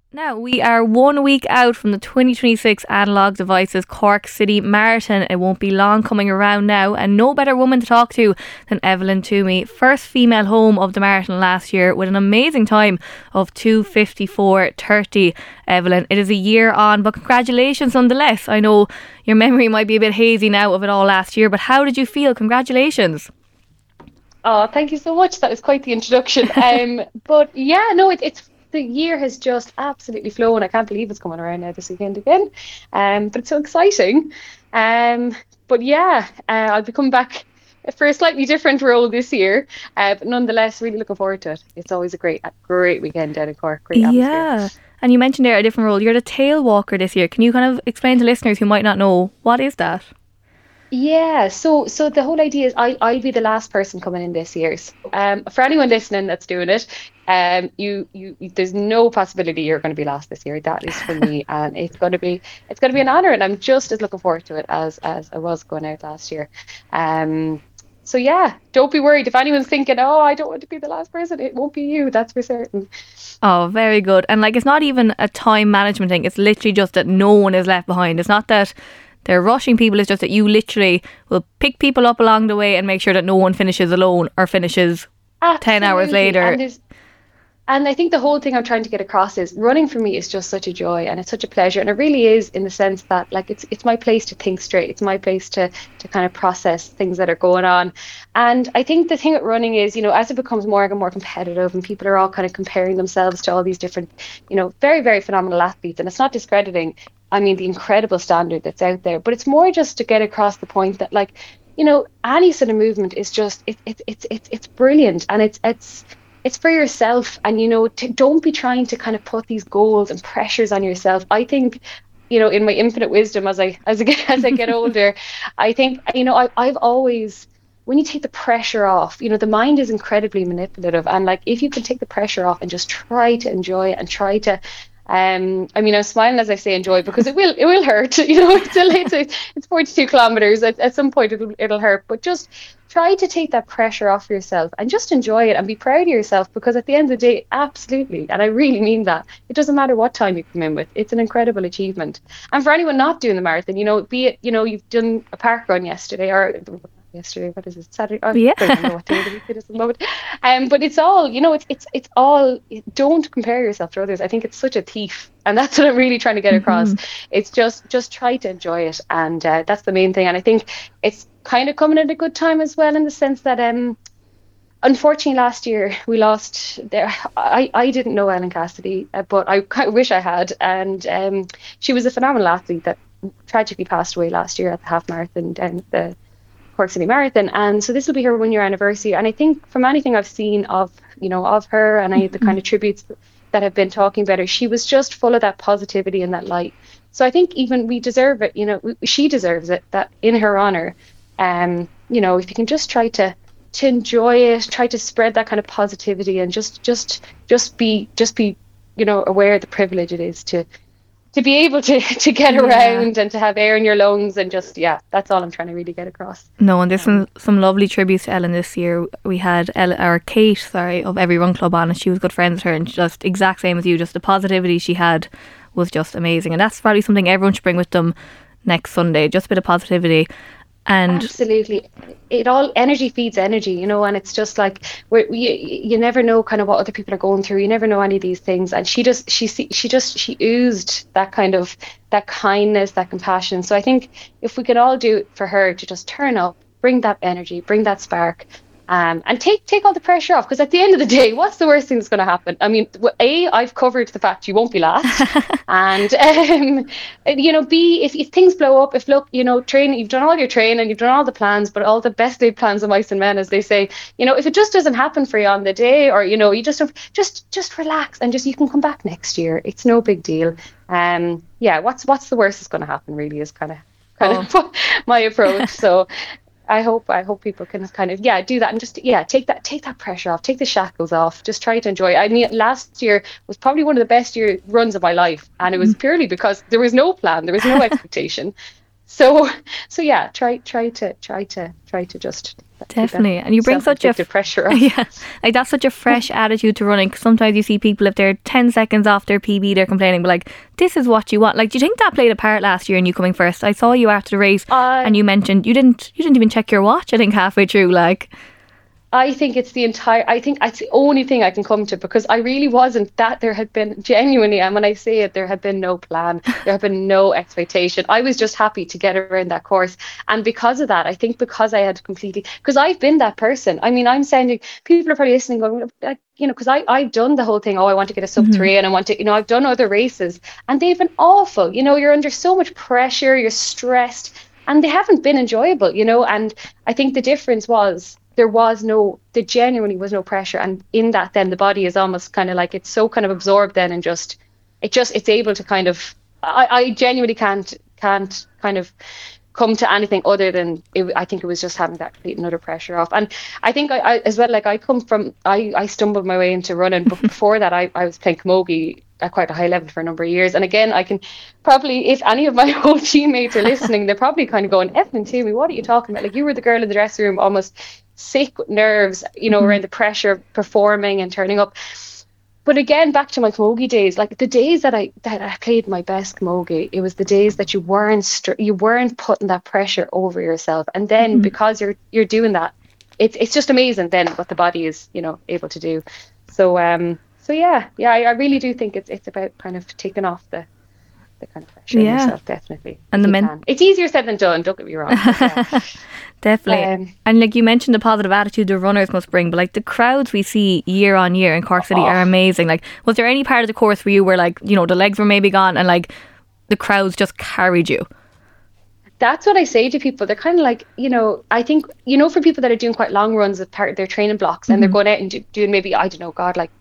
Now, we are 1 week out from the 2026 Analog Devices Cork City Marathon. It won't be long coming around now, and no better woman to talk to than Evelyn Toomey, first female home of the marathon last year with an amazing time of 2:54:30. Evelyn, it is a year on, but congratulations nonetheless. I know your memory might be a bit hazy now of it all last year, but how did you feel? Congratulations. Oh, thank you so much. That was quite the introduction. But yeah, no, it's the year has just absolutely flown. I can't believe it's coming around now this weekend again. But it's so exciting. But yeah, I'll be coming back for a slightly different role this year. But nonetheless, really looking forward to it. It's always a great weekend down in Cork. Great atmosphere. Yeah. And you mentioned there a different role. You're the tail walker this year. Can you kind of explain to listeners who might not know, what is that? Yeah, so the whole idea is I'll be the last person coming in this year. So, for anyone listening that's doing it, you there's no possibility you're going to be last this year. That is for me, and it's going to be an honour, and I'm just as looking forward to it as I was going out last year. So yeah, don't be worried if anyone's thinking, oh, I don't want to be the last person. It won't be you, that's for certain. Oh, very good. And like, it's not even a time management thing. It's literally just that no one is left behind. It's not that they're rushing people. It's just that you literally will pick people up along the way and make sure that no one finishes alone or finishes Absolutely. 10 hours later. And I think the whole thing I'm trying to get across is running for me is just such a joy, and it's such a pleasure. And it really is, in the sense that, like, it's my place to think straight. It's my place to kind of process things that are going on. And I think the thing with running is, as it becomes more and more competitive and people are all kind of comparing themselves to all these different, very, very phenomenal athletes. And it's not discrediting, the incredible standard that's out there, but it's more just to get across the point that, like, any sort of movement is just, it's brilliant, and it's for yourself. And don't be trying to kind of put these goals and pressures on yourself. I think, in my infinite wisdom as I get older, I think, I've always, when you take the pressure off, the mind is incredibly manipulative, and like, if you can take the pressure off and just try to enjoy it and try to I'm smiling as I say enjoy, because it will hurt. It's 42 kilometers. At some point it'll hurt, but just try to take that pressure off yourself and just enjoy it and be proud of yourself, because at the end of the day, absolutely, and I really mean that, it doesn't matter what time you come in with. It's an incredible achievement. And for anyone not doing the marathon, be it, you've done a park run yesterday, what is it, Saturday? Yeah. I don't know what day of the week it is at the moment. But it's all, it's all, don't compare yourself to others. I think it's such a thief, and that's what I'm really trying to get across. It's just try to enjoy it, and that's the main thing. And I think it's kind of coming at a good time as well, in the sense that unfortunately last year we lost there. I didn't know Ellen Cassidy, but I wish I had, and she was a phenomenal athlete that tragically passed away last year at the half marathon and the Cork City Marathon. And so this will be her 1 year anniversary, and I think from anything I've seen of her and the kind of tributes that have been talking about her, she was just full of that positivity and that light. So I think even we deserve it, she deserves it, that in her honor, if you can just try to enjoy it, try to spread that kind of positivity, and just be aware of the privilege it is to be able to get around and to have air in your lungs, and just, that's all I'm trying to really get across. No, and there's some lovely tributes to Ellen this year. We had Kate of Every Run Club on, and she was good friends with her, and just exact same as you, just the positivity she had was just amazing. And that's probably something everyone should bring with them next Sunday, just a bit of positivity. And absolutely, it all, energy feeds energy, and it's just like, you never know kind of what other people are going through. You never know any of these things, and she oozed that kind of, that kindness, that compassion. So I think if we could all do it for her, to just turn up, bring that energy, bring that spark, and take all the pressure off, because at the end of the day, what's the worst thing that's going to happen? I've covered the fact you won't be last, and B, if things blow up, training, you've done all your training, you've done all the plans, but all the best laid plans of mice and men, as they say, if it just doesn't happen for you on the day, or you just relax, and you can come back next year. It's no big deal. What's the worst that's going to happen, really, is kind of my approach. So I hope people can kind of do that, and just take that pressure off, take the shackles off, just try to enjoy it. Last year was probably one of the best runs of my life, and it was purely because there was no plan, there was no expectation. So yeah, try to just Definitely. And you bring such a pressure off. Yeah, like that's such a fresh attitude to running. 'Cause sometimes you see people, if they're 10 seconds off their PB, they're complaining, but like, this is what you want. Like, do you think that played a part last year in you coming first? I saw you after the race and you mentioned you didn't even check your watch, I think, halfway through. Like, I think it's the only thing I can come to, because I really wasn't that. There had been genuinely, and when I say it, there had been no plan, there had been no expectation. I was just happy to get around that course. And because of that, I think because I had because I've been that person. I mean, I'm sounding, people are probably listening going, like, because I've done the whole thing. Oh, I want to get a sub 3 and I want to, I've done other races and they've been awful. You're under so much pressure, you're stressed, and they haven't been enjoyable, and I think the difference was, there genuinely was no pressure. And in that, then the body is almost kind of like, it's so kind of absorbed then, and it's able to kind of, I genuinely can't kind of come to anything other than it. I think it was just having that complete and utter pressure off. And I think I as well, like, I stumbled my way into running, but before that I was playing camogie at quite a high level for a number of years. And again, I can probably, if any of my old teammates are listening, they're probably kind of going, Evelyn Toomey, what are you talking about? Like, you were the girl in the dressing room, almost sick with nerves, around the pressure of performing and turning up. But again, back to my camogie days, like the days that I played my best camogie, it was the days that you weren't putting that pressure over yourself. And then because you're doing that, it's just amazing then what the body is, able to do. So yeah, I really do think it's about kind of taking off the kind of pressure on yourself, definitely. And it's easier said than done, don't get me wrong. Definitely. And like you mentioned, the positive attitude the runners must bring, but like the crowds we see year on year in Cork City are amazing. Like, was there any part of the course for you where, like, the legs were maybe gone and like the crowds just carried you? That's what I say to people. They're kind of like, I think, for people that are doing quite long runs as part of their training blocks, and they're going out and doing maybe, I don't know, God, like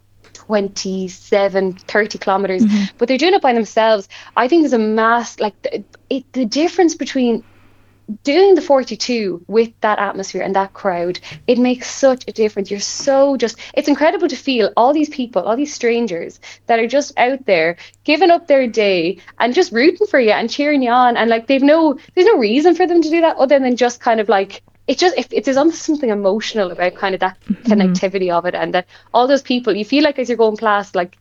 27, 30 kilometers, but they're doing it by themselves. I think there's a mass, like the difference between doing the 42 with that atmosphere and that crowd, it makes such a difference. It's incredible to feel all these people, all these strangers that are just out there giving up their day and just rooting for you and cheering you on. And like, there's no reason for them to do that other than just kind of like, there's almost something emotional about kind of that connectivity of it, and that all those people, you feel like as you're going past, like,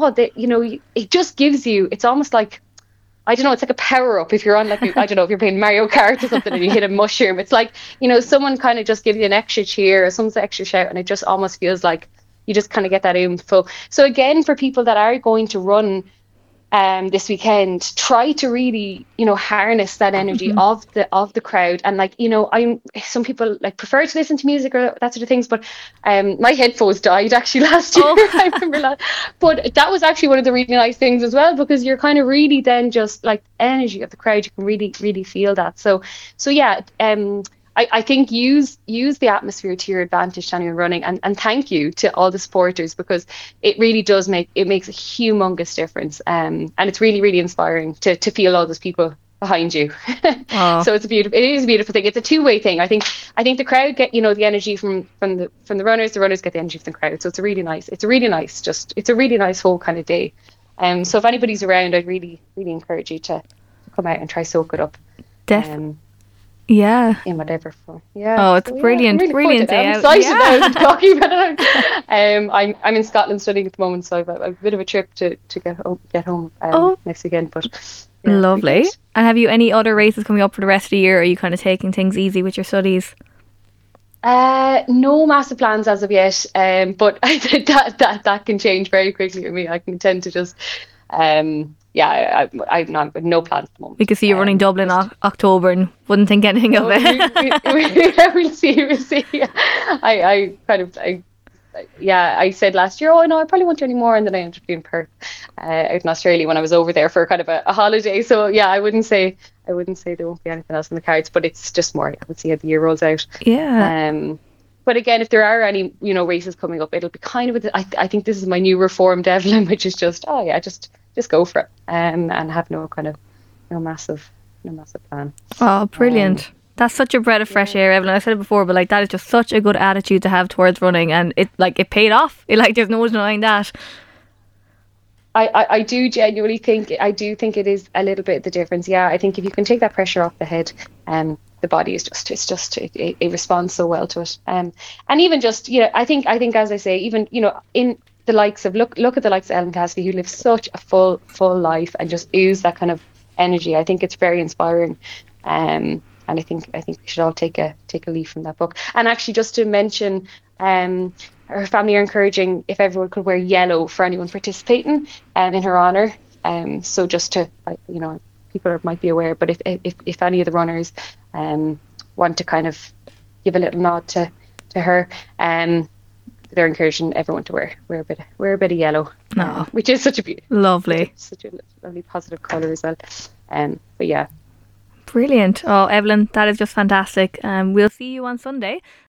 it just gives you, it's almost like, I don't know, it's like a power up if you're on, like, I don't know, if you're playing Mario Kart or something and you hit a mushroom. It's like, someone kind of just gives you an extra cheer or some extra shout, and it just almost feels like you just kind of get that info. So again, for people that are going to run this weekend, try to really, harness that energy of the crowd. And like, some people like prefer to listen to music or that sort of things, but my headphones died actually last year. I remember that. But that was actually one of the really nice things as well, because you're kind of really then just like energy of the crowd, you can really, really feel that. So yeah, I think use the atmosphere to your advantage, Tanya, running, and thank you to all the supporters, because it really makes a humongous difference, and it's really, really inspiring to feel all those people behind you. So it is a beautiful thing. It's a two-way thing. I think the crowd get the energy from the runners get the energy from the crowd. So it's a really nice whole kind of day. So if anybody's around, I'd really, really encourage you to come out and try soak it up. Yeah. In whatever form. Yeah. Oh, it's brilliant. Really brilliant day out. I'm excited now talking about it. I'm in Scotland studying at the moment, so I've a bit of a trip to get home next weekend. But yeah, lovely. And have you any other races coming up for the rest of the year? Or are you kind of taking things easy with your studies? No massive plans as of yet. But that can change very quickly with me. I can tend to just I've no plans at the moment. We can see you running Dublin October and wouldn't think anything of it. We'll see. I said last year, I probably won't do any more, and then I ended up doing Perth out in Australia when I was over there for kind of a holiday. So yeah, I wouldn't say there won't be anything else in the cards, but it's just more, I would see how the year rolls out. Yeah. But again, if there are any, races coming up, it'll be kind of I think this is my new reformed Evelyn, which is just just go for it, and have no kind of massive plan. Oh, brilliant. That's such a breath of fresh air, Evelyn. I said it before, but like, that is just such a good attitude to have towards running, and it paid off. There's no denying that. I do genuinely think it is a little bit the difference. Yeah, I think if you can take that pressure off the head, the body is just it responds so well to it. And even just I think as I say, even in the likes of look at the likes of Ellen Cassidy, who lives such a full life and just ooze that kind of energy. I think it's very inspiring. And I think we should all take a leaf from that book. And actually, just to mention, her family are encouraging if everyone could wear yellow for anyone participating, in her honour. So just to people might be aware, but if any of the runners want to kind of give a little nod to her, they're encouraging everyone to wear a bit of yellow, which is such a lovely, such a lovely positive colour as well. But yeah. Brilliant. Oh, Evelyn, that is just fantastic. We'll see you on Sunday.